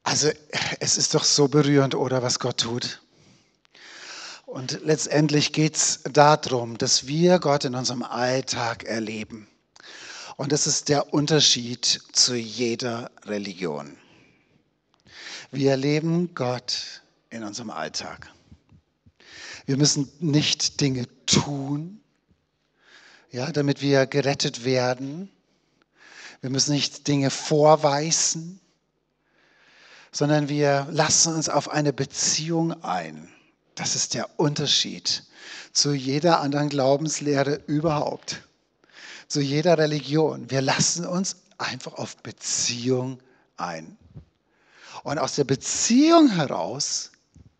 Also es ist doch so berührend, oder was Gott tut. Und letztendlich geht es darum, dass wir Gott in unserem Alltag erleben. Und das ist der Unterschied zu jeder Religion. Wir erleben Gott in unserem Alltag. Wir müssen nicht Dinge tun, ja, damit wir gerettet werden. Wir müssen nicht Dinge vorweisen, sondern wir lassen uns auf eine Beziehung ein. Das ist der Unterschied zu jeder anderen Glaubenslehre überhaupt, zu jeder Religion. Wir lassen uns einfach auf Beziehung ein. Und aus der Beziehung heraus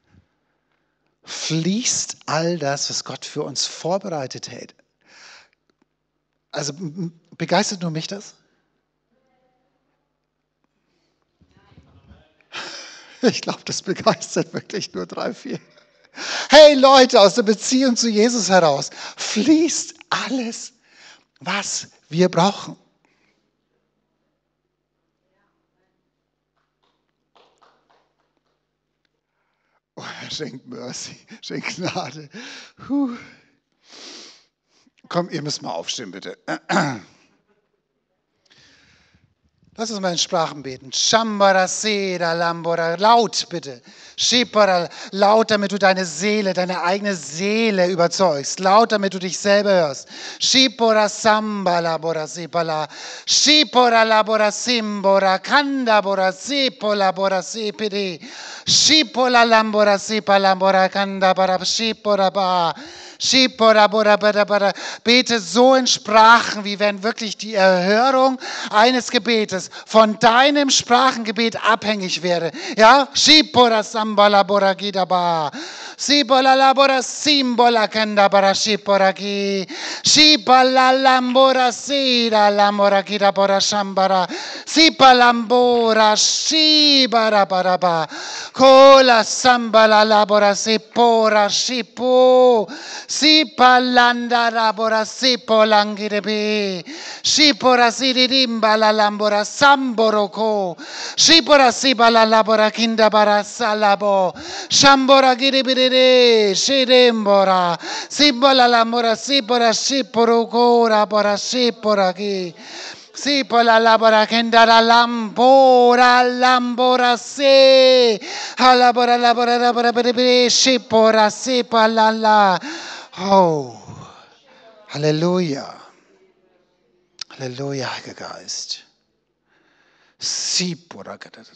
fließt all das, was Gott für uns vorbereitet hat. Also begeistert nur mich das? Ich glaube, das begeistert wirklich nur 3, 4. Hey Leute, aus der Beziehung zu Jesus heraus fließt alles, was wir brauchen. Oh, er schenkt Mercy, schenkt Gnade. Komm, ihr müsst mal aufstehen, bitte. Lass uns mal in Sprachen beten. Shambara Seda Lambora. Laut bitte. Shipara. Laut, damit du deine Seele, deine eigene Seele überzeugst. Laut, damit du dich selber hörst. Shipora Samba Labora Sepala. Shipora Labora Simbora. Kanda Bora Sepola Bora Sepede. Shipola Lambora Sepala Bora Kanda Bara Shipora Ba. Bete so in Sprachen, wie wenn wirklich die Erhörung eines Gebetes von deinem Sprachengebet abhängig wäre. Ja? Shipora sambala bora gidaba. Sibola labora simbola kendabara shipora gi. Shipala lambora sira lambora gidabora shambara. Sipalambora shibara baraba. Kola sambala labora sipora shipu. Sipalanda rabora sipolangirebe. Shipora sirimba la lambora samboroko. Shipora sibala labora kindabara salabo. Shambora giribire shirembora. Sibola lambora sipora shiporoko rabora shipora gi. Sipola labora kendara lambora se. Halabora labora labora bere shipora sipalala. Oh, Halleluja. Halleluja, Heiliger Geist. Sipora.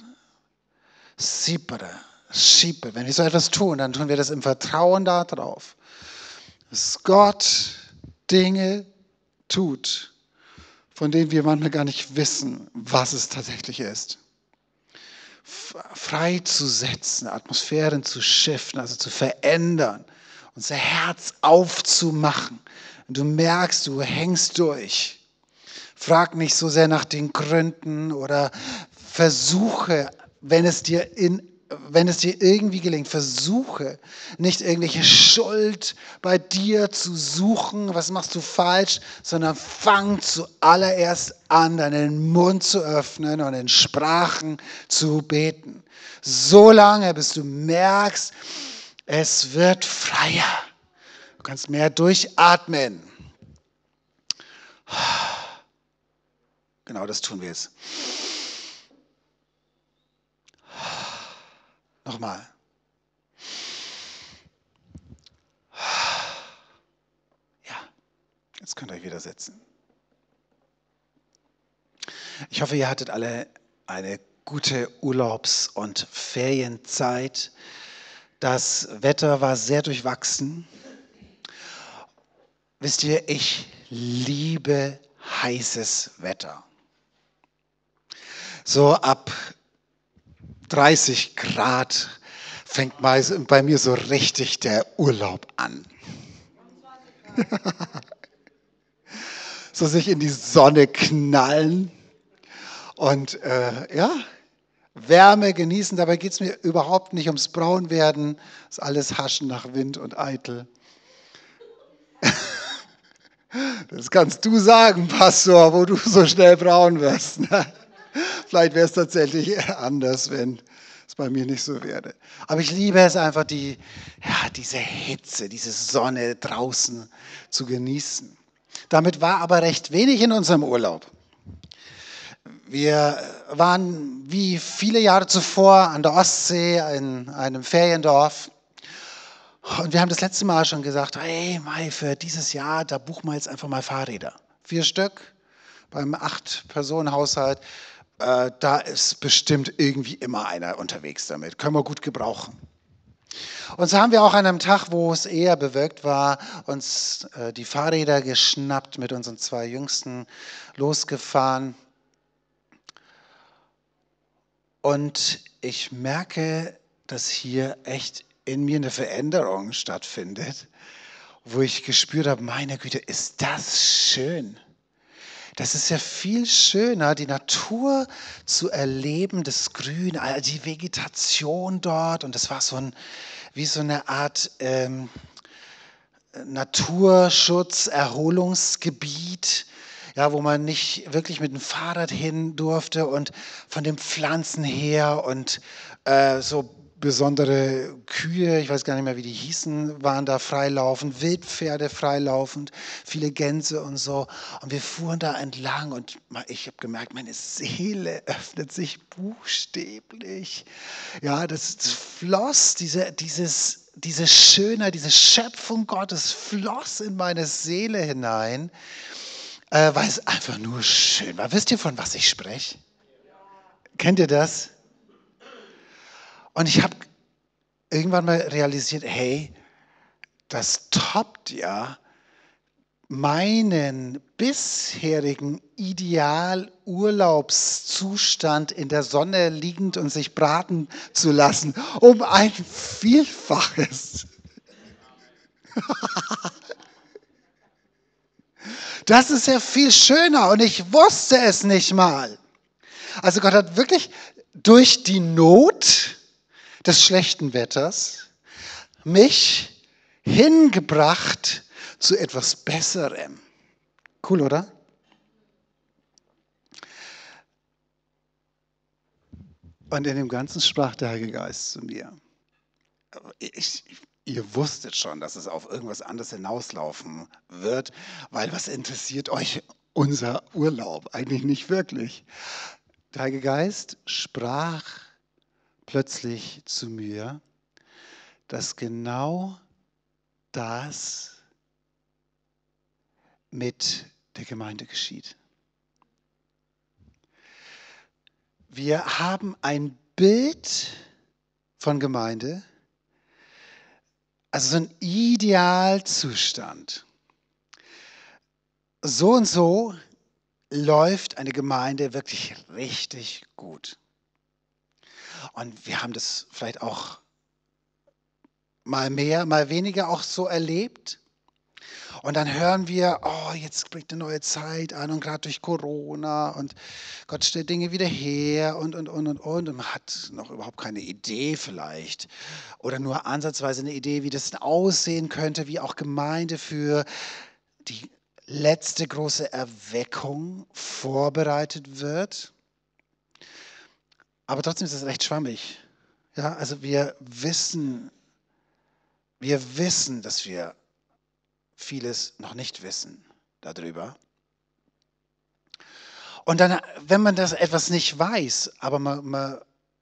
Wenn wir so etwas tun, dann tun wir das im Vertrauen darauf, dass Gott Dinge tut, von denen wir manchmal gar nicht wissen, was es tatsächlich ist. Freizusetzen, Atmosphären zu shiften, also zu verändern, unser Herz aufzumachen. Und du merkst, du hängst durch. Frag nicht so sehr nach den Gründen oder versuche, wenn es dir irgendwie gelingt, versuche nicht irgendwelche Schuld bei dir zu suchen, was machst du falsch, sondern fang zuallererst an, deinen Mund zu öffnen und in Sprachen zu beten. So lange, bis du merkst, es wird freier. Du kannst mehr durchatmen. Genau das tun wir jetzt. Nochmal. Ja, jetzt könnt ihr euch wieder setzen. Ich hoffe, ihr hattet alle eine gute Urlaubs- und Ferienzeit. Das Wetter war sehr durchwachsen. Wisst ihr, ich liebe heißes Wetter. So ab 30 Grad fängt bei mir so richtig der Urlaub an. So sich in die Sonne knallen und Wärme genießen. Dabei geht es mir überhaupt nicht ums Braunwerden. Das ist alles Haschen nach Wind und Eitel. Das kannst du sagen, Pastor, wo du so schnell braun wirst. Vielleicht wäre es tatsächlich anders, wenn es bei mir nicht so werde. Aber ich liebe es einfach, diese Hitze, diese Sonne draußen zu genießen. Damit war aber recht wenig in unserem Urlaub. Wir waren wie viele Jahre zuvor an der Ostsee in einem Feriendorf. Und wir haben das letzte Mal schon gesagt, hey, Mai, für dieses Jahr, da buchen wir jetzt einfach mal Fahrräder. 4 Stück beim 8-Personen-Haushalt. Da ist bestimmt irgendwie immer einer unterwegs damit. Können wir gut gebrauchen. Und so haben wir auch an einem Tag, wo es eher bewölkt war, uns die Fahrräder geschnappt, mit unseren 2 Jüngsten losgefahren. Und ich merke, dass hier echt in mir eine Veränderung stattfindet, wo ich gespürt habe, meine Güte, ist das schön. Das ist ja viel schöner, die Natur zu erleben, das Grün, die Vegetation dort. Und das war wie so eine Art Naturschutz, Erholungsgebiet, ja, wo man nicht wirklich mit dem Fahrrad hin durfte und von den Pflanzen her und so besondere Kühe, ich weiß gar nicht mehr, wie die hießen, waren da freilaufend, Wildpferde freilaufend, viele Gänse und so. Und wir fuhren da entlang und ich habe gemerkt, meine Seele öffnet sich buchstäblich. Ja, das floss, diese Schönheit, diese Schöpfung Gottes floss in meine Seele hinein, weil es einfach nur schön war. Wisst ihr, von was ich spreche? Kennt ihr das? Und ich habe irgendwann mal realisiert, hey, das toppt ja meinen bisherigen Ideal-Urlaubszustand in der Sonne liegend und sich braten zu lassen, um ein Vielfaches. Das ist ja viel schöner und ich wusste es nicht mal. Also Gott hat wirklich durch die Not des schlechten Wetters mich hingebracht zu etwas Besserem. Cool, oder? Und in dem Ganzen sprach der Heilige Geist zu mir. Ihr wusstet schon, dass es auf irgendwas anderes hinauslaufen wird, weil was interessiert euch unser Urlaub? Eigentlich nicht wirklich. Der Heilige Geist sprach plötzlich zu mir, dass genau das mit der Gemeinde geschieht. Wir haben ein Bild von Gemeinde, also so ein Idealzustand. So und so läuft eine Gemeinde wirklich richtig gut. Und wir haben das vielleicht auch mal mehr, mal weniger auch so erlebt. Und dann hören wir, oh, jetzt bricht eine neue Zeit an und gerade durch Corona und Gott stellt Dinge wieder her und. Und man hat noch überhaupt keine Idee vielleicht oder nur ansatzweise eine Idee, wie das aussehen könnte, wie auch Gemeinde für die letzte große Erweckung vorbereitet wird. Aber trotzdem ist es recht schwammig. Ja, also wir wissen, dass wir vieles noch nicht wissen darüber. Und dann, wenn man das etwas nicht weiß, aber man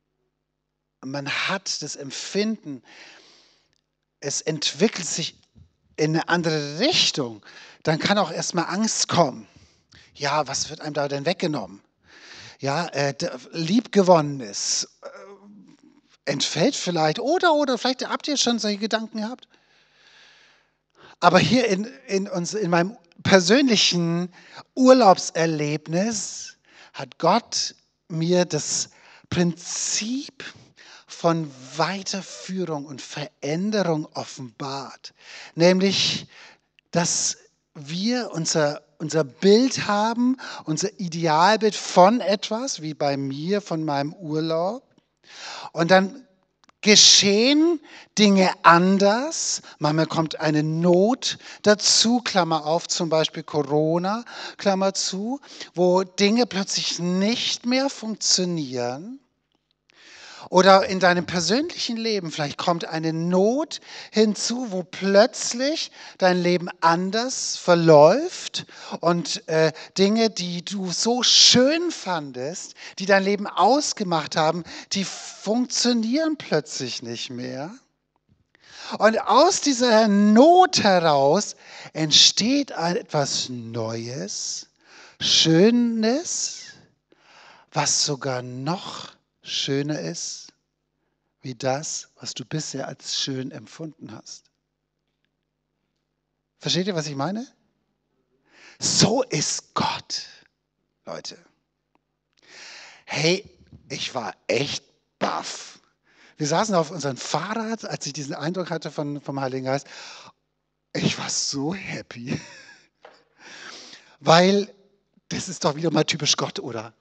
hat das Empfinden, es entwickelt sich in eine andere Richtung, dann kann auch erstmal Angst kommen. Ja, was wird einem da denn weggenommen? Ja, Liebgewonnenes entfällt vielleicht oder vielleicht habt ihr schon solche Gedanken gehabt. Aber hier in meinem persönlichen Urlaubserlebnis hat Gott mir das Prinzip von Weiterführung und Veränderung offenbart. Nämlich, dass wir unser Bild haben, unser Idealbild von etwas, wie bei mir, von meinem Urlaub. Und dann geschehen Dinge anders. Manchmal kommt eine Not dazu, Klammer auf, zum Beispiel Corona, Klammer zu, wo Dinge plötzlich nicht mehr funktionieren. Oder in deinem persönlichen Leben, vielleicht kommt eine Not hinzu, wo plötzlich dein Leben anders verläuft und Dinge, die du so schön fandest, die dein Leben ausgemacht haben, die funktionieren plötzlich nicht mehr. Und aus dieser Not heraus entsteht etwas Neues, Schönes, was sogar noch schöner ist wie das, was du bisher als schön empfunden hast. Versteht ihr, was ich meine? So ist Gott, Leute. Hey, ich war echt baff. Wir saßen auf unserem Fahrrad, als ich diesen Eindruck hatte vom Heiligen Geist. Ich war so happy, weil das ist doch wieder mal typisch Gott, oder?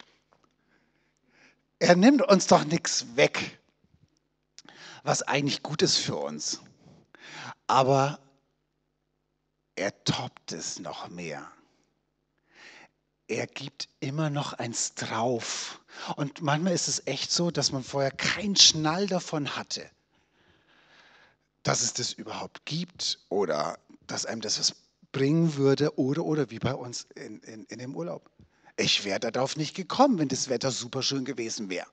Er nimmt uns doch nichts weg, was eigentlich gut ist für uns. Aber er toppt es noch mehr. Er gibt immer noch eins drauf. Und manchmal ist es echt so, dass man vorher keinen Schnall davon hatte, dass es das überhaupt gibt oder dass einem das was bringen würde oder wie bei uns in dem Urlaub. Ich wäre darauf nicht gekommen, wenn das Wetter super schön gewesen wäre.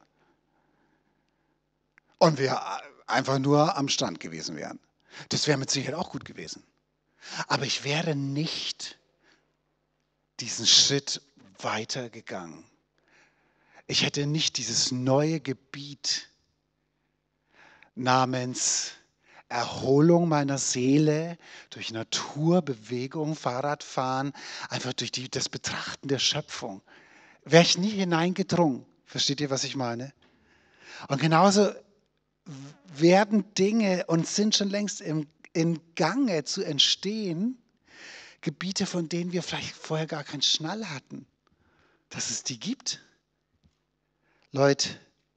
Und wir einfach nur am Strand gewesen wären. Das wäre mit Sicherheit auch gut gewesen. Aber ich wäre nicht diesen Schritt weitergegangen. Ich hätte nicht dieses neue Gebiet namens Erholung meiner Seele durch Natur, Bewegung, Fahrradfahren, einfach durch das Betrachten der Schöpfung, wäre ich nie hineingedrungen. Versteht ihr, was ich meine? Und genauso werden Dinge und sind schon längst im Gange zu entstehen, Gebiete, von denen wir vielleicht vorher gar keinen Schnall hatten, dass es die gibt. Leute,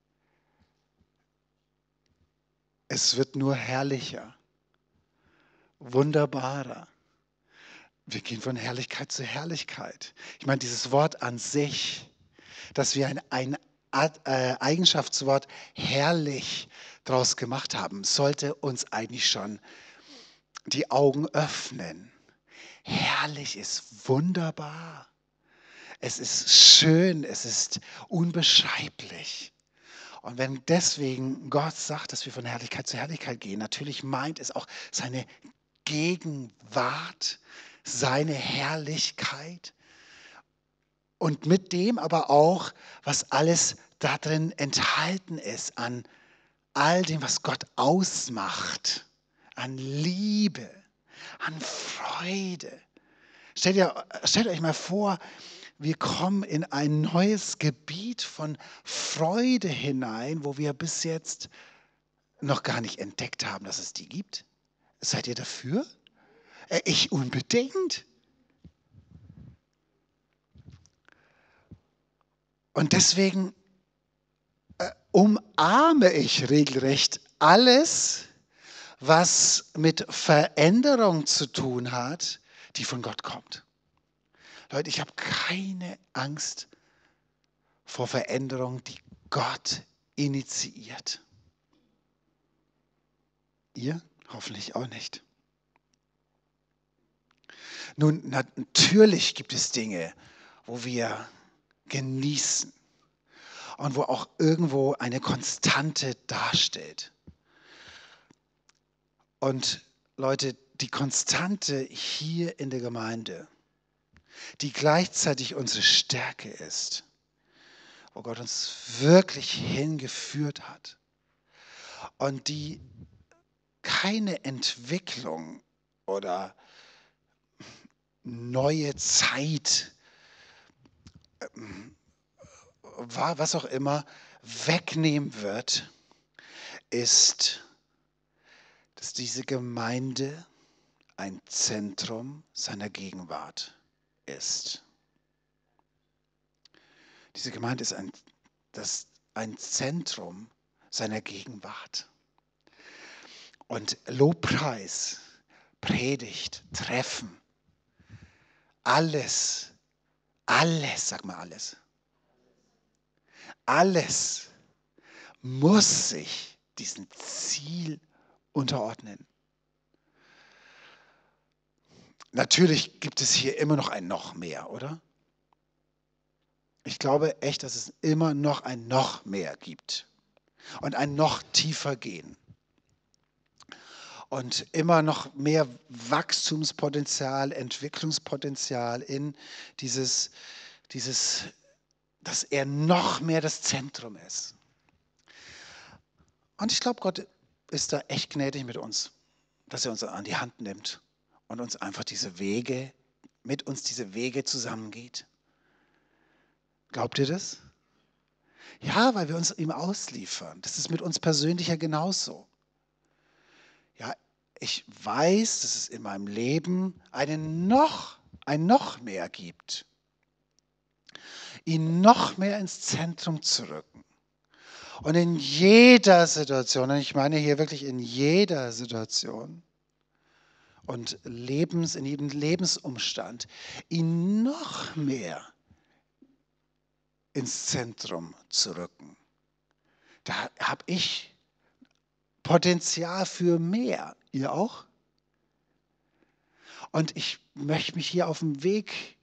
es wird nur herrlicher, wunderbarer. Wir gehen von Herrlichkeit zu Herrlichkeit. Ich meine, dieses Wort an sich, dass wir ein Eigenschaftswort herrlich draus gemacht haben, sollte uns eigentlich schon die Augen öffnen. Herrlich ist wunderbar. Es ist schön, es ist unbeschreiblich. Und wenn deswegen Gott sagt, dass wir von Herrlichkeit zu Herrlichkeit gehen, natürlich meint es auch seine Gegenwart, seine Herrlichkeit und mit dem aber auch, was alles darin enthalten ist an all dem, was Gott ausmacht, an Liebe, an Freude. Stellt euch mal vor, wir kommen in ein neues Gebiet von Freude hinein, wo wir bis jetzt noch gar nicht entdeckt haben, dass es die gibt. Seid ihr dafür? Ich unbedingt. Und deswegen umarme ich regelrecht alles, was mit Veränderung zu tun hat, die von Gott kommt. Leute, ich habe keine Angst vor Veränderung, die Gott initiiert. Ihr? Hoffentlich auch nicht. Nun, natürlich gibt es Dinge, wo wir genießen und wo auch irgendwo eine Konstante dasteht. Und Leute, die Konstante hier in der Gemeinde, die gleichzeitig unsere Stärke ist, wo Gott uns wirklich hingeführt hat und die keine Entwicklung oder neue Zeit, was auch immer, wegnehmen wird, ist, dass diese Gemeinde ein Zentrum seiner Gegenwart ist. Diese Gemeinde ist ein Zentrum seiner Gegenwart. Und Lobpreis, Predigt, Treffen, alles, sag mal alles muss sich diesem Ziel unterordnen. Natürlich gibt es hier immer noch ein noch mehr, oder? Ich glaube echt, dass es immer noch ein noch mehr gibt und ein noch tiefer gehen und immer noch mehr Wachstumspotenzial, Entwicklungspotenzial in dieses, dass er noch mehr das Zentrum ist. Und ich glaube, Gott ist da echt gnädig mit uns, dass er uns an die Hand nimmt und uns einfach mit uns diese Wege zusammengeht. Glaubt ihr das? Ja, weil wir uns ihm ausliefern. Das ist mit uns persönlich ja genauso. Ja, ich weiß, dass es in meinem Leben ein noch mehr gibt. Ihn noch mehr ins Zentrum zu rücken. Und in jeder Situation, und ich meine hier wirklich in jeder Situation und in jedem Lebensumstand, ihn noch mehr ins Zentrum zu rücken. Da habe ich Potenzial für mehr. Ihr auch? Und ich möchte hier auf dem Weg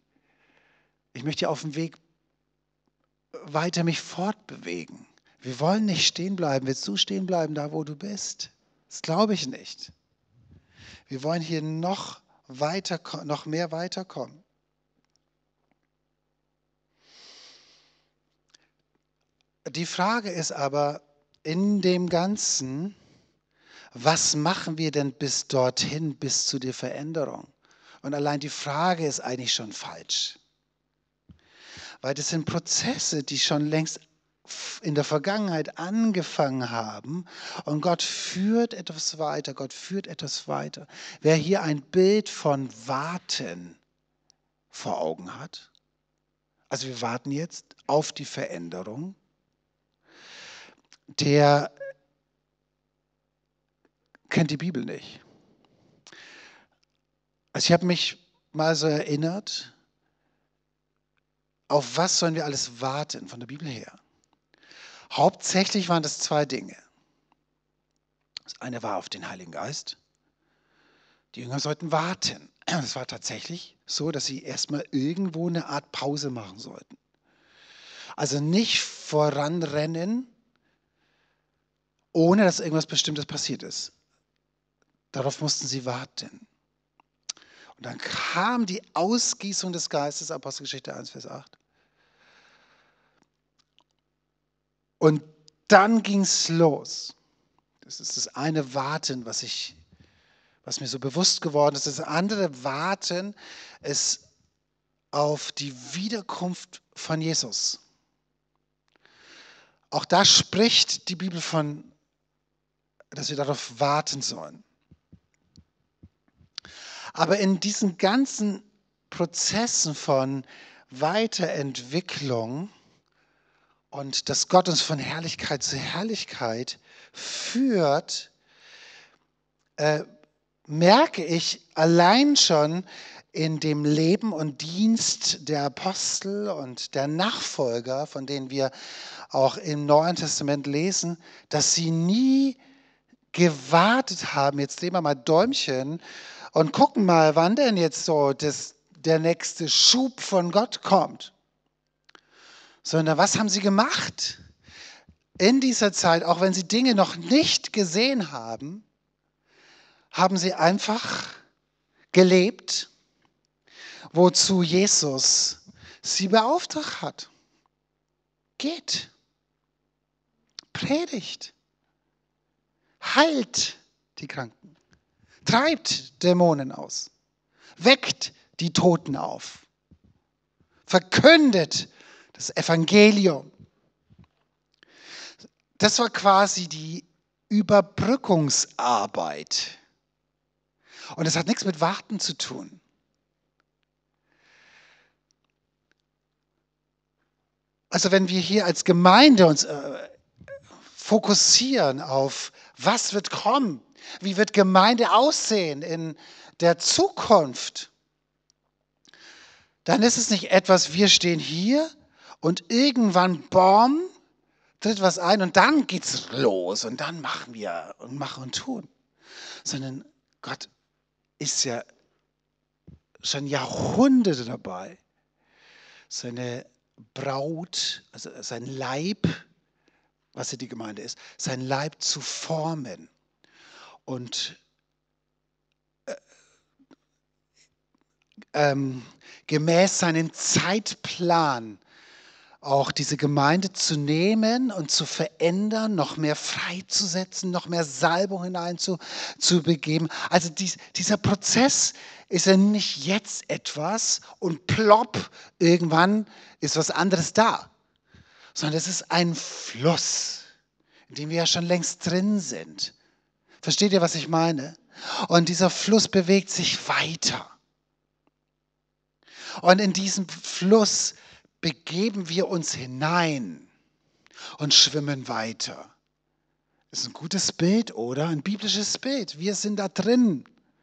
weiter mich fortbewegen. Wir wollen nicht stehen bleiben. Willst du stehen bleiben, da wo du bist? Das glaube ich nicht. Wir wollen hier noch mehr weiterkommen. Die Frage ist aber in dem Ganzen, was machen wir denn bis dorthin, bis zu der Veränderung? Und allein die Frage ist eigentlich schon falsch. Weil das sind Prozesse, die schon längst in der Vergangenheit angefangen haben und Gott führt etwas weiter, Wer hier ein Bild von Warten vor Augen hat, also wir warten jetzt auf die Veränderung, der kennt die Bibel nicht. Also ich habe mich mal so erinnert, auf was sollen wir alles warten von der Bibel her? Hauptsächlich waren das zwei Dinge. Das eine war auf den Heiligen Geist. Die Jünger sollten warten. Es war tatsächlich so, dass sie erstmal irgendwo eine Art Pause machen sollten. Also nicht voranrennen, ohne dass irgendwas Bestimmtes passiert ist. Darauf mussten sie warten. Und dann kam die Ausgießung des Geistes, Apostelgeschichte 1, Vers 8. Und dann ging es los. Das ist das eine Warten, was mir so bewusst geworden ist. Das andere Warten ist auf die Wiederkunft von Jesus. Auch da spricht die Bibel von, dass wir darauf warten sollen. Aber in diesen ganzen Prozessen von Weiterentwicklung und dass Gott uns von Herrlichkeit zu Herrlichkeit führt, merke ich allein schon in dem Leben und Dienst der Apostel und der Nachfolger, von denen wir auch im Neuen Testament lesen, dass sie nie gewartet haben, jetzt drehen wir mal Däumchen und gucken mal, wann denn jetzt so der nächste Schub von Gott kommt. Sondern was haben sie gemacht? In dieser Zeit, auch wenn sie Dinge noch nicht gesehen haben, haben sie einfach gelebt, wozu Jesus sie beauftragt hat. Geht, predigt, heilt die Kranken, treibt Dämonen aus, weckt die Toten auf, verkündet das Evangelium. Das war quasi die Überbrückungsarbeit. Und es hat nichts mit Warten zu tun. Also wenn wir hier als Gemeinde uns fokussieren auf, was wird kommen, wie wird Gemeinde aussehen in der Zukunft, dann ist es nicht etwas, wir stehen hier und irgendwann, boom, tritt was ein und dann geht's los und dann machen wir und machen und tun. Sondern Gott ist ja schon Jahrhunderte dabei, seine Braut, also sein Leib, was ja die Gemeinde ist, sein Leib zu formen und gemäß seinem Zeitplan auch diese Gemeinde zu nehmen und zu verändern, noch mehr freizusetzen, noch mehr Salbung hineinzubegeben. Also dieser Prozess ist ja nicht jetzt etwas und plopp, irgendwann ist was anderes da, sondern es ist ein Fluss, in dem wir ja schon längst drin sind. Versteht ihr, was ich meine? Und dieser Fluss bewegt sich weiter. Und in diesem Fluss begeben wir uns hinein und schwimmen weiter. Das ist ein gutes Bild, oder? Ein biblisches Bild. Wir sind da drin.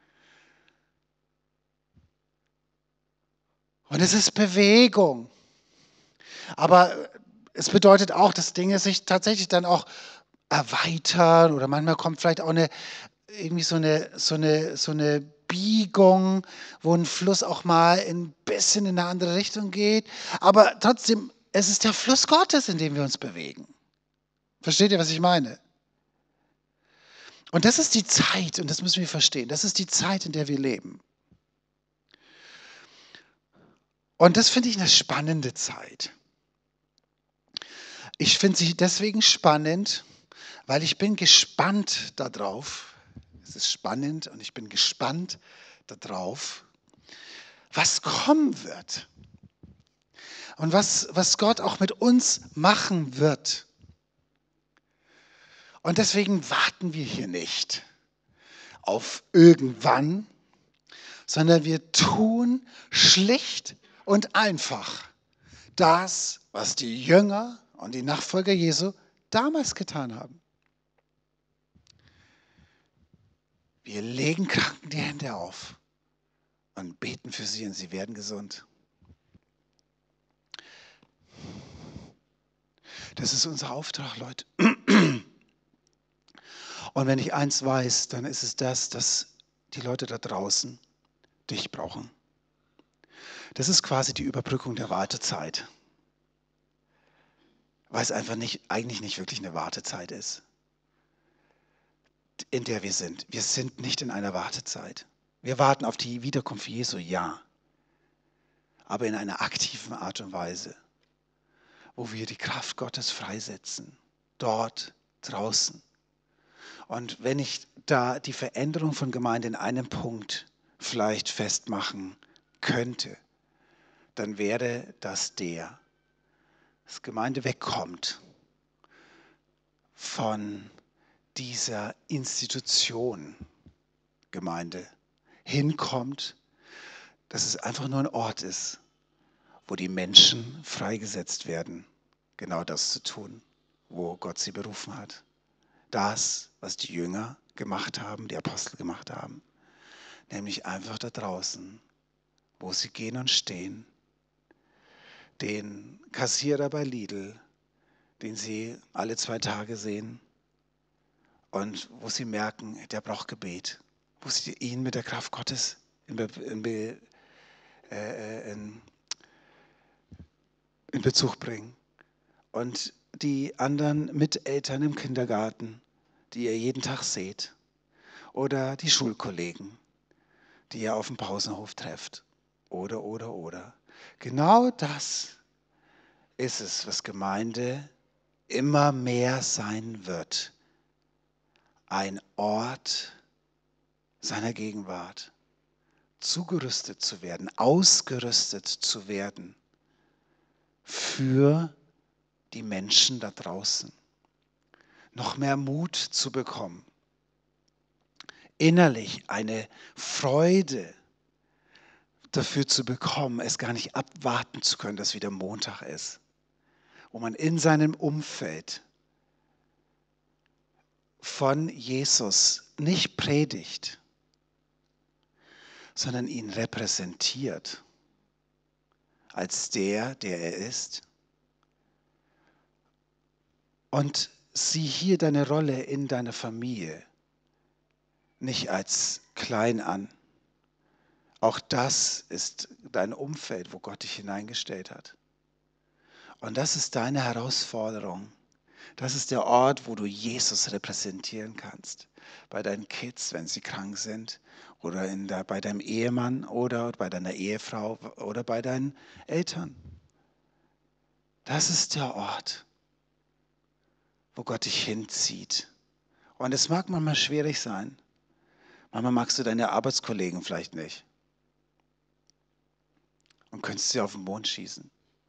Und es ist Bewegung. Aber es bedeutet auch, dass Dinge sich tatsächlich dann auch erweitern oder manchmal kommt vielleicht auch irgendwie so eine Biegung, wo ein Fluss auch mal ein bisschen in eine andere Richtung geht. Aber trotzdem, es ist der Fluss Gottes, in dem wir uns bewegen. Versteht ihr, was ich meine? Und das ist die Zeit, und das müssen wir verstehen, das ist die Zeit, in der wir leben. Und das finde ich eine spannende Zeit. Ich finde sie deswegen spannend, weil ich bin gespannt darauf. Es ist spannend und ich bin gespannt darauf, was kommen wird. Und was Gott auch mit uns machen wird. Und deswegen warten wir hier nicht auf irgendwann, sondern wir tun schlicht und einfach das, was die Jünger und die Nachfolger Jesu damals getan haben. Wir legen Kranken die Hände auf und beten für sie und sie werden gesund. Das ist unser Auftrag, Leute. Und wenn ich eins weiß, dann ist es das, dass die Leute da draußen dich brauchen. Das ist quasi die Überbrückung der Wartezeit. Weil es einfach eigentlich nicht wirklich eine Wartezeit ist, in der wir sind. Wir sind nicht in einer Wartezeit. Wir warten auf die Wiederkunft Jesu, ja. Aber in einer aktiven Art und Weise, wo wir die Kraft Gottes freisetzen. Dort draußen. Und wenn ich da die Veränderung von Gemeinde in einem Punkt vielleicht festmachen könnte, dann wäre das dass Gemeinde wegkommt von dieser Institution Gemeinde, hinkommt, dass es einfach nur ein Ort ist, wo die Menschen freigesetzt werden, genau das zu tun, wo Gott sie berufen hat. Das, was die Jünger gemacht haben, die Apostel gemacht haben, nämlich einfach da draußen, wo sie gehen und stehen, den Kassierer bei Lidl, den sie alle 2 Tage sehen und wo sie merken, der braucht Gebet, wo sie ihn mit der Kraft Gottes in Bezug bringen. Und die anderen Miteltern im Kindergarten, die ihr jeden Tag seht, oder die Schulkollegen, die ihr auf dem Pausenhof trefft, oder. Genau das ist es, was Gemeinde immer mehr sein wird. Ein Ort seiner Gegenwart, zugerüstet zu werden, ausgerüstet zu werden für die Menschen da draußen. Noch mehr Mut zu bekommen, innerlich eine Freude dafür zu bekommen, es gar nicht abwarten zu können, dass wieder Montag ist, wo man in seinem Umfeld von Jesus nicht predigt, sondern ihn repräsentiert als der er ist Und sieh hier deine Rolle in deiner Familie nicht als klein an. Auch das ist dein Umfeld, wo Gott dich hineingestellt hat. Und das ist deine Herausforderung. Das ist der Ort, wo du Jesus repräsentieren kannst. Bei deinen Kids, wenn sie krank sind, oder bei deinem Ehemann oder bei deiner Ehefrau oder bei deinen Eltern. Das ist der Ort, wo Gott dich hinzieht. Und es mag manchmal schwierig sein. Manchmal magst du deine Arbeitskollegen vielleicht nicht. Und könntest sie auf den Mond schießen.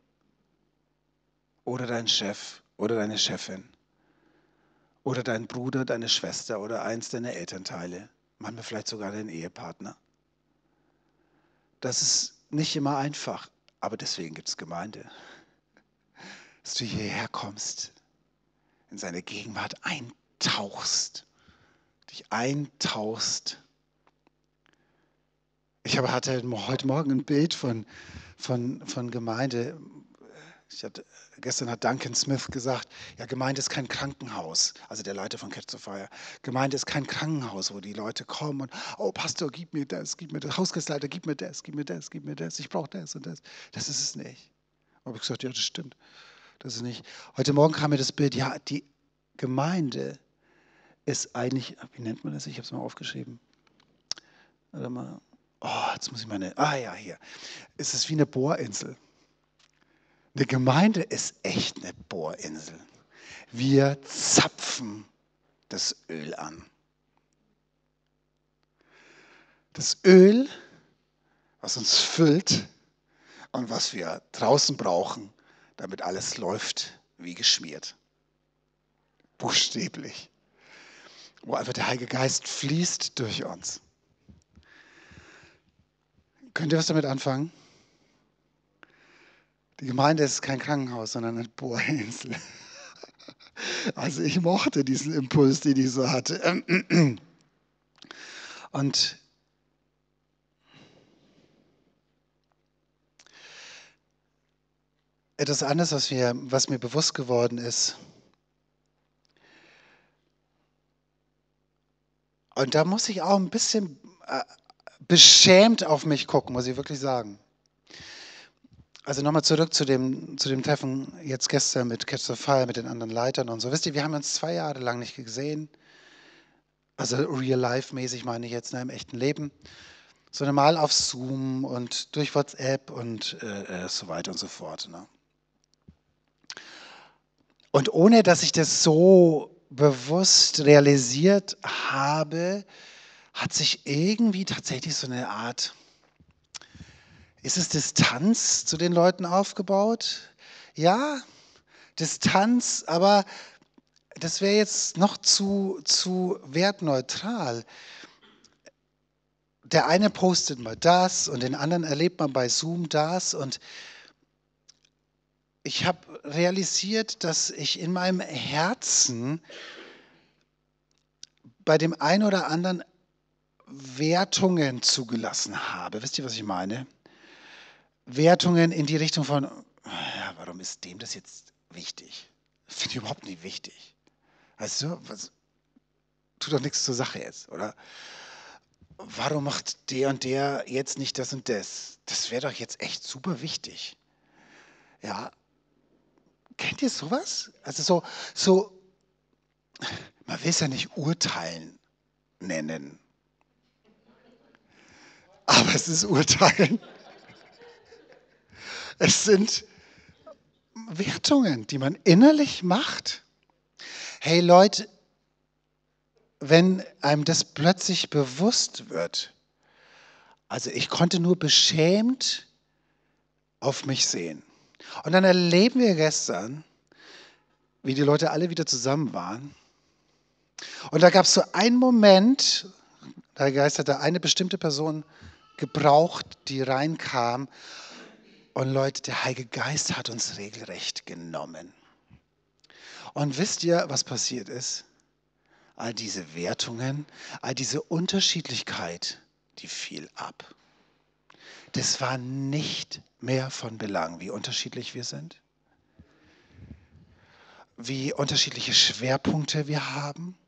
Oder deinen Chef oder deine Chefin. Oder dein Bruder, deine Schwester oder eins deiner Elternteile. Manchmal vielleicht sogar dein Ehepartner. Das ist nicht immer einfach, aber deswegen gibt es Gemeinde. Dass du hierher kommst, in seine Gegenwart eintauchst, dich eintauchst. Ich hatte heute Morgen ein Bild von Gemeinde. Gestern hat Duncan Smith gesagt, ja, Gemeinde ist kein Krankenhaus, also der Leiter von Catch the Fire. Gemeinde ist kein Krankenhaus, wo die Leute kommen und, oh Pastor, gib mir das, Hausgeistleiter, gib mir das, ich brauche das und das. Das ist es nicht. Da habe ich gesagt, ja, das stimmt. Das ist nicht. Heute Morgen kam mir das Bild, ja, die Gemeinde ist eigentlich, wie nennt man das? Ich habe es mal aufgeschrieben. Warte mal. Oh, jetzt muss ich hier. Es ist wie eine Bohrinsel. Eine Gemeinde ist echt eine Bohrinsel. Wir zapfen das Öl an. Das Öl, was uns füllt und was wir draußen brauchen, damit alles läuft wie geschmiert. Buchstäblich. Wo einfach der Heilige Geist fließt durch uns. Könnt ihr was damit anfangen? Die Gemeinde ist kein Krankenhaus, sondern eine Bohrinsel. Also ich mochte diesen Impuls, den ich so hatte. Und etwas anderes, was mir bewusst geworden ist, und da muss ich auch ein bisschen beschämt auf mich gucken, muss ich wirklich sagen. Also nochmal zurück zu dem Treffen jetzt gestern mit Catch the Fire, mit den anderen Leitern und so. Wisst ihr, wir haben uns 2 Jahre lang nicht gesehen. Also real-life-mäßig meine ich jetzt, im echten Leben. Sondern mal auf Zoom und durch WhatsApp und so weiter und so fort. Ne? Und ohne, dass ich das so bewusst realisiert habe, hat sich irgendwie tatsächlich so eine Art, ist es Distanz zu den Leuten aufgebaut? Ja, Distanz, aber das wäre jetzt noch zu wertneutral. Der eine postet mal das und den anderen erlebt man bei Zoom das und ich habe realisiert, dass ich in meinem Herzen bei dem einen oder anderen Wertungen zugelassen habe. Wisst ihr, was ich meine? Wertungen in die Richtung von, ja, warum ist dem das jetzt wichtig? Finde ich überhaupt nicht wichtig. Weißt du, tut doch nichts zur Sache jetzt, oder? Warum macht der und der jetzt nicht das und das? Das wäre doch jetzt echt super wichtig. Ja, kennt ihr sowas? Also man will es ja nicht urteilen nennen, aber es ist Urteilen. Es sind Wertungen, die man innerlich macht. Hey Leute, wenn einem das plötzlich bewusst wird, also ich konnte nur beschämt auf mich sehen. Und dann erleben wir gestern, wie die Leute alle wieder zusammen waren. Und da gab es so einen Moment, der Geist hatte eine bestimmte Person gebraucht, die reinkam. Und Leute, der Heilige Geist hat uns regelrecht genommen. Und wisst ihr, was passiert ist? All diese Wertungen, all diese Unterschiedlichkeit, die fiel ab. Das war nicht mehr von Belang, wie unterschiedlich wir sind. wie unterschiedliche Schwerpunkte wir haben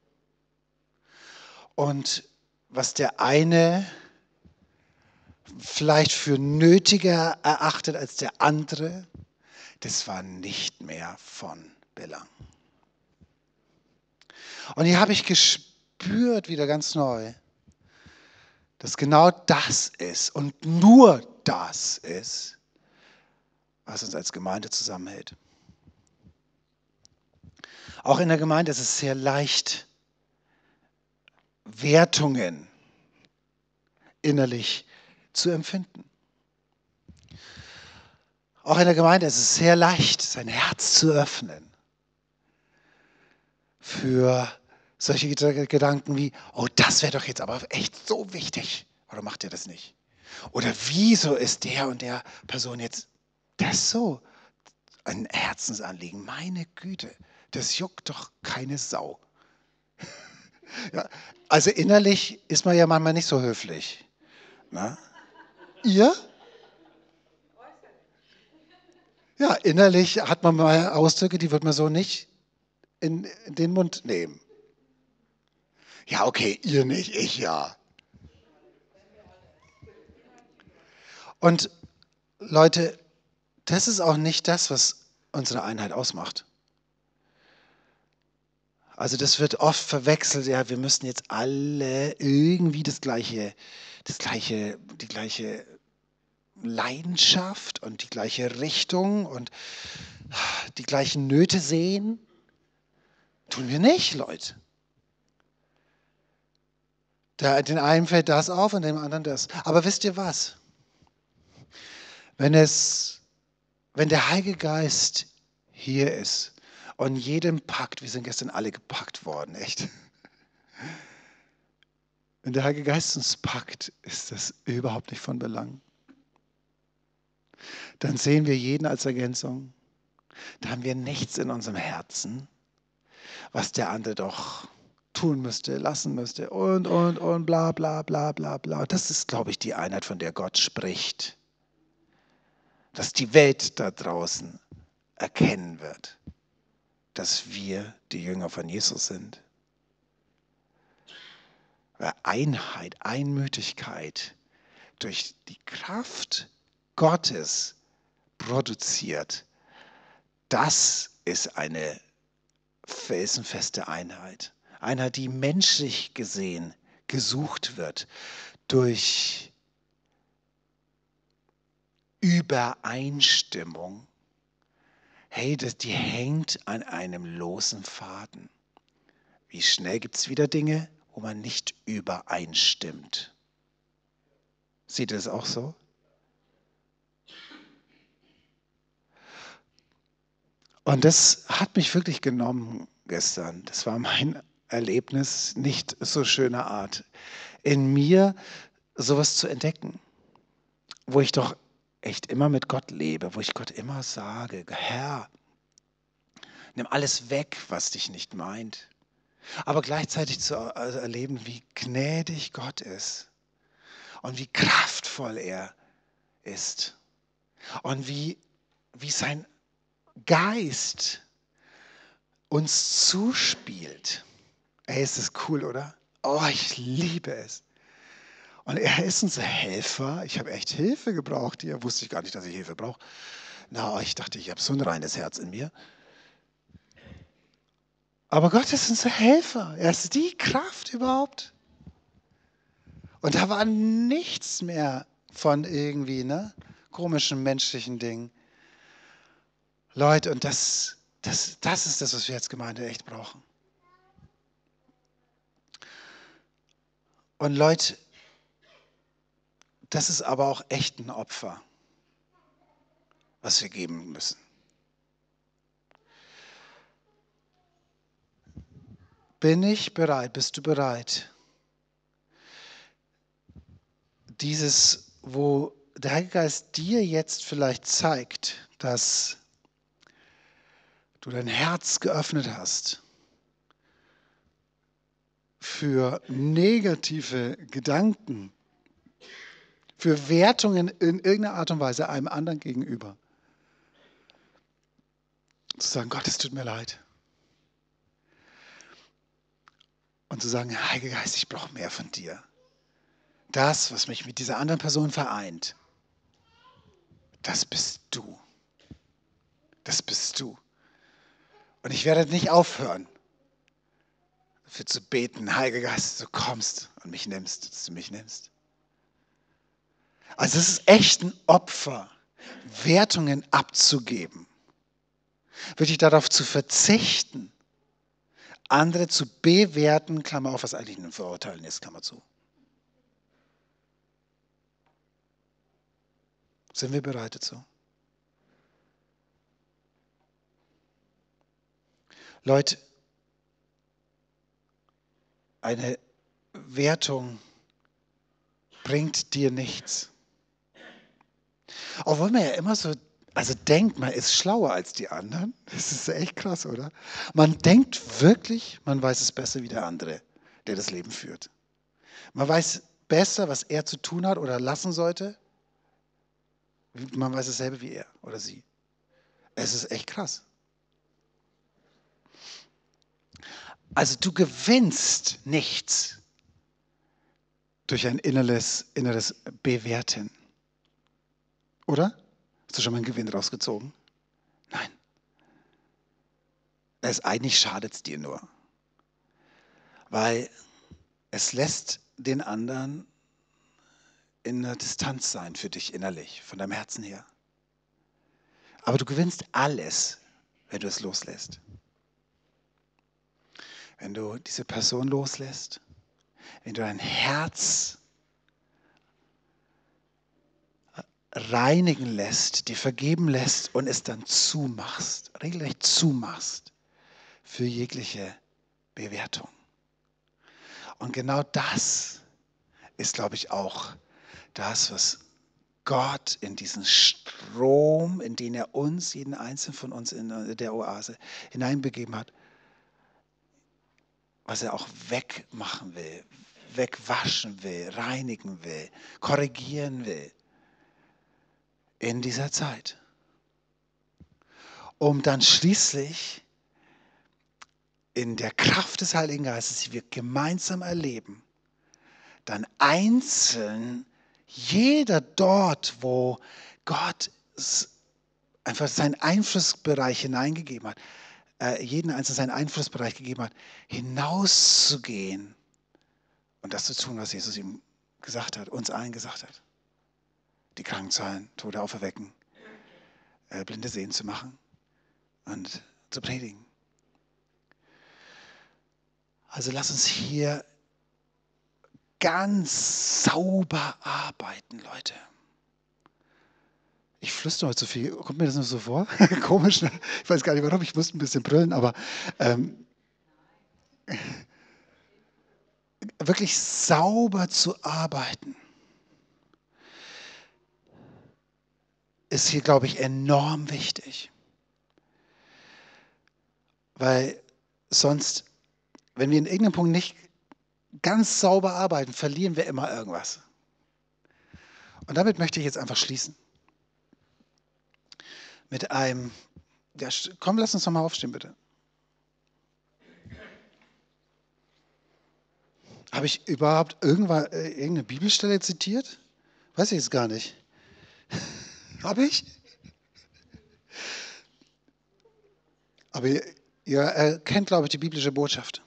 und was der eine vielleicht für nötiger erachtet als der andere, das war nicht mehr von Belang. Und hier habe ich gespürt, wieder ganz neu, dass genau das ist und nur das ist, was uns als Gemeinde zusammenhält. Auch in der Gemeinde ist es sehr leicht, Wertungen innerlich zu empfinden. Auch in der Gemeinde ist es sehr leicht, sein Herz zu öffnen für solche Gedanken wie, oh, das wäre doch jetzt aber echt so wichtig. Warum macht ihr das nicht? Oder wieso ist der und der Person jetzt das so ein Herzensanliegen? Meine Güte, das juckt doch keine Sau. Ja, also innerlich ist man ja manchmal nicht so höflich. Na? Ihr? Ja, innerlich hat man mal Ausdrücke, die wird man so nicht in den Mund nehmen. Ja, okay, ihr nicht, ich ja. Und Leute, das ist auch nicht das, was unsere Einheit ausmacht. Also das wird oft verwechselt, ja, wir müssen jetzt alle irgendwie die gleiche Leidenschaft und die gleiche Richtung und die gleichen Nöte sehen. Tun wir nicht, Leute. Den einen fällt das auf und dem anderen das. Aber wisst ihr was? Wenn der Heilige Geist hier ist und jedem packt, wir sind gestern alle gepackt worden, echt. Wenn der Heilige Geist uns packt, ist das überhaupt nicht von Belang. Dann sehen wir jeden als Ergänzung. Da haben wir nichts in unserem Herzen, was der andere doch tun müsste, lassen müsste und bla bla bla bla bla. Das ist, glaube ich, die Einheit, von der Gott spricht. Dass die Welt da draußen erkennen wird, dass wir die Jünger von Jesus sind. Weil Einheit, Einmütigkeit durch die Kraft Gottes produziert, das ist eine felsenfeste Einheit. Einheit, die menschlich gesehen gesucht wird durch Übereinstimmung. Hey, die hängt an einem losen Faden. Wie schnell gibt es wieder Dinge, wo man nicht übereinstimmt? Seht ihr das auch so? Und das hat mich wirklich genommen gestern. Das war mein Erlebnis nicht so schöner Art. In mir sowas zu entdecken, wo ich doch echt immer mit Gott lebe, wo ich Gott immer sage, Herr, nimm alles weg, was dich nicht meint. Aber gleichzeitig zu erleben, wie gnädig Gott ist und wie kraftvoll er ist und wie sein Geist uns zuspielt. Ey, ist das cool, oder? Oh, ich liebe es. Und er ist unser Helfer. Ich habe echt Hilfe gebraucht hier. Wusste ich gar nicht, dass ich Hilfe brauche. Na, ich dachte, ich habe so ein reines Herz in mir. Aber Gott ist unser Helfer. Er ist die Kraft überhaupt. Und da war nichts mehr von irgendwie komischen menschlichen Dingen. Leute, und das ist das, was wir als Gemeinde echt brauchen. Und Leute, das ist aber auch echt ein Opfer, was wir geben müssen. Bin ich bereit? Bist du bereit? Dieses, wo der Heilige Geist dir jetzt vielleicht zeigt, dass du dein Herz geöffnet hast für negative Gedanken, für Wertungen in irgendeiner Art und Weise einem anderen gegenüber. Zu sagen, Gott, es tut mir leid. und zu sagen, Heiliger Geist, ich brauche mehr von dir. Das, was mich mit dieser anderen Person vereint, das bist du. Das bist du. Und ich werde nicht aufhören, dafür zu beten, Heiliger Geist, dass du kommst und mich nimmst, dass du mich nimmst. Also es ist echt ein Opfer, Wertungen abzugeben. Wirklich darauf zu verzichten, andere zu bewerten, Klammer auf, was eigentlich ein Verurteilen ist, Klammer zu. Sind wir bereit dazu? Leute, eine Wertung bringt dir nichts. Obwohl man ja immer so, also denkt, man ist schlauer als die anderen. Das ist echt krass, oder? Man denkt wirklich, man weiß es besser wie der andere, der das Leben führt. Man weiß besser, was er zu tun hat oder lassen sollte. Man weiß dasselbe wie er oder sie. Es ist echt krass. Also du gewinnst nichts durch ein inneres Bewerten. Oder? Hast du schon mal einen Gewinn rausgezogen? Nein. Eigentlich schadet es dir nur. Weil es lässt den anderen in einer Distanz sein für dich innerlich, von deinem Herzen her. Aber du gewinnst alles, wenn du es loslässt. Wenn du diese Person loslässt, wenn du dein Herz reinigen lässt, dir vergeben lässt und es dann zumachst, regelrecht zumachst für jegliche Bewertung. Und genau das ist, glaube ich, auch das, was Gott in diesen Strom, in den er uns, jeden einzelnen von uns in der Oase hineinbegeben hat, was er auch wegmachen will, wegwaschen will, reinigen will, korrigieren will in dieser Zeit. Um dann schließlich in der Kraft des Heiligen Geistes, die wir gemeinsam erleben, dann einzeln jeder dort, wo Gott einfach seinen Einflussbereich hineingegeben hat, jeden einzelnen seinen Einflussbereich gegeben hat, hinauszugehen und das zu tun, was Jesus ihm gesagt hat, uns allen gesagt hat. Die Kranken zu heilen, Tote auferwecken, Blinde sehen zu machen und zu predigen. Also lass uns hier ganz sauber arbeiten, Leute. Ich flüstere heute so viel. Kommt mir das nur so vor? Komisch, ne? Ich weiß gar nicht warum, ich musste ein bisschen brüllen, aber wirklich sauber zu arbeiten, ist hier, glaube ich, enorm wichtig. Weil sonst, wenn wir in irgendeinem Punkt nicht ganz sauber arbeiten, verlieren wir immer irgendwas. Und damit möchte ich jetzt einfach schließen. Mit einem, ja, komm, lass uns noch mal aufstehen, bitte. Habe ich überhaupt irgendeine Bibelstelle zitiert? Weiß ich jetzt gar nicht. Habe ich? Aber ihr kennt, glaube ich, die biblische Botschaft.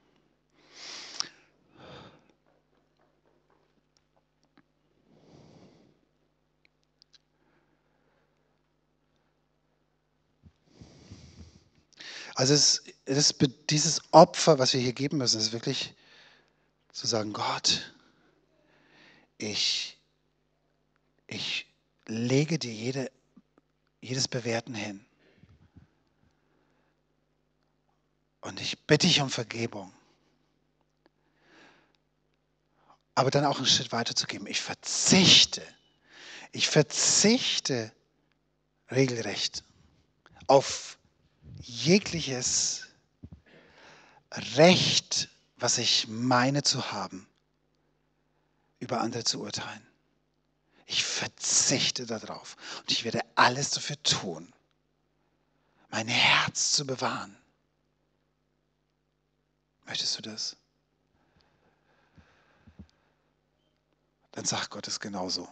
Also dieses Opfer, was wir hier geben müssen, ist wirklich zu sagen, Gott, ich lege dir jedes Bewerten hin. Und ich bitte dich um Vergebung. Aber dann auch einen Schritt weiter zu geben. Ich verzichte regelrecht auf jegliches Recht, was ich meine zu haben, über andere zu urteilen. Ich verzichte darauf und ich werde alles dafür tun, mein Herz zu bewahren. Möchtest du das? dann sagt Gott es genauso.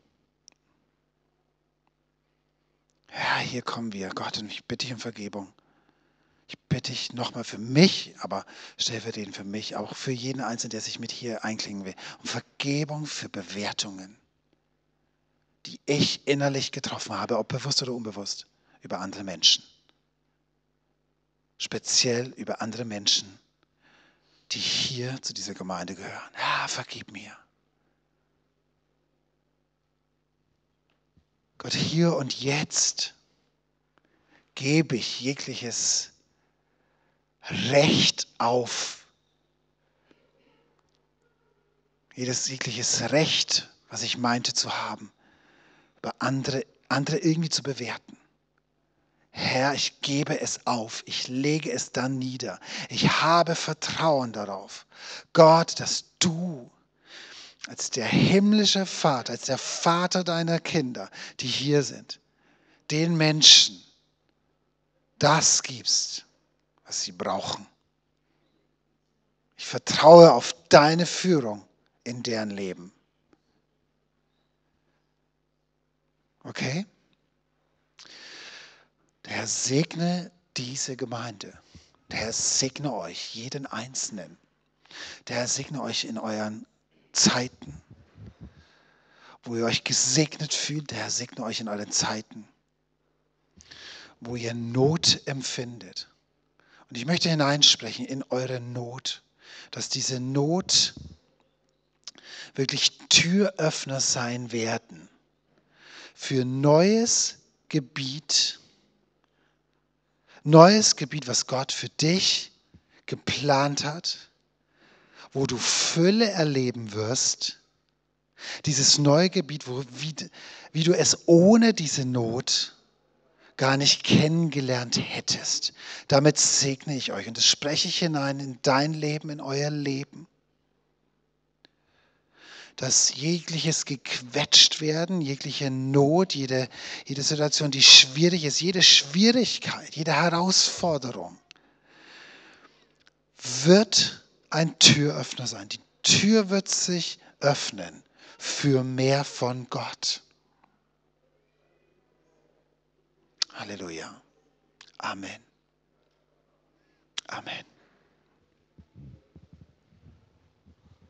Ja, hier kommen wir, Gott, und ich bitte dich um Vergebung. Ich bitte dich nochmal für mich, aber stellvertretend für mich, auch für jeden Einzelnen, der sich mit hier einklingen will, um Vergebung für Bewertungen, die ich innerlich getroffen habe, ob bewusst oder unbewusst, über andere Menschen. Speziell über andere Menschen, die hier zu dieser Gemeinde gehören. Ja, vergib mir. Gott, hier und jetzt gebe ich jegliches Recht auf, jegliches Recht, was ich meinte zu haben, über andere irgendwie zu bewerten. Herr, ich gebe es auf, ich lege es dann nieder. Ich habe Vertrauen darauf, Gott, dass du als der himmlische Vater, als der Vater deiner Kinder, die hier sind, den Menschen das gibst, was sie brauchen. Ich vertraue auf deine Führung in deren Leben. Okay? Der Herr segne diese Gemeinde. Der Herr segne euch, jeden Einzelnen. Der Herr segne euch in euren Zeiten, wo ihr euch gesegnet fühlt. Der Herr segne euch in euren Zeiten, wo ihr Not empfindet. Und ich möchte hineinsprechen in eure Not, dass diese Not wirklich Türöffner sein werden für neues Gebiet, was Gott für dich geplant hat, wo du Fülle erleben wirst, dieses neue Gebiet, wie du es ohne diese Not gar nicht kennengelernt hättest. Damit segne ich euch und das spreche ich hinein in dein Leben, in euer Leben. Dass jegliches gequetscht werden, jegliche Not, jede Situation, die schwierig ist, jede Schwierigkeit, jede Herausforderung wird ein Türöffner sein. Die Tür wird sich öffnen für mehr von Gott. Halleluja. Amen. Amen.